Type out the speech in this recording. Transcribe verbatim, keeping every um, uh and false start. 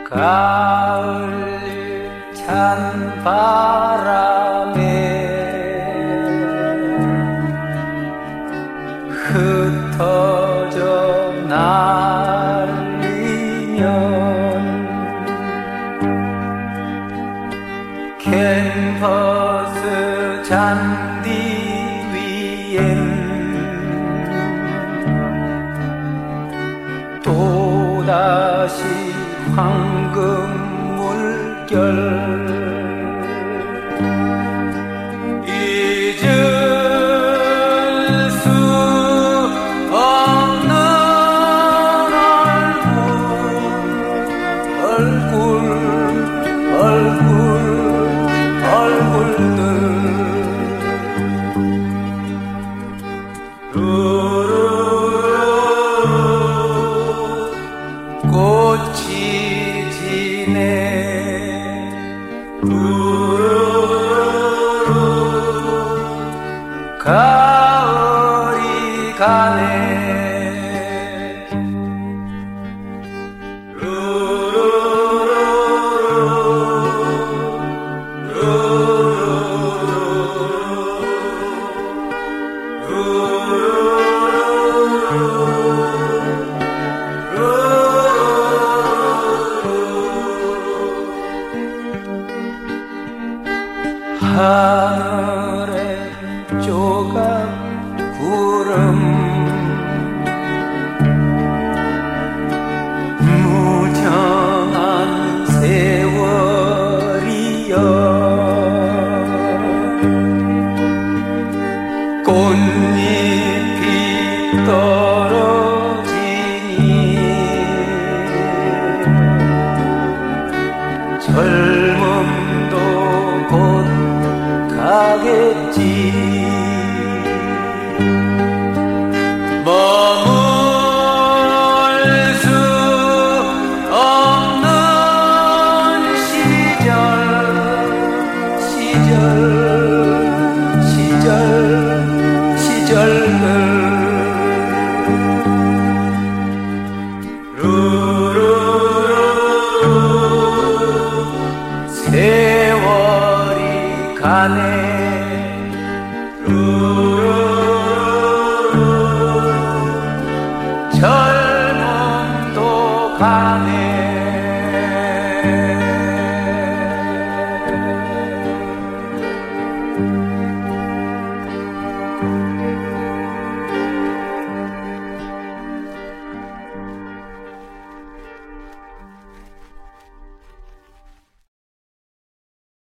가을 찬 바람에 흩어져 날리면 캔버스 잔디 위엔 또다시 황금 물결 잊을 수 없는 얼굴 얼굴 얼굴 얼굴들 꽃이 지네 가을이 가네 하늘에 조각 구름 무정한 세월이여 꽃잎이 떨어지니 젊음도 곧 가겠지 머물 수 없는 시절 시절 시절 시절들 루루루 세월이 가네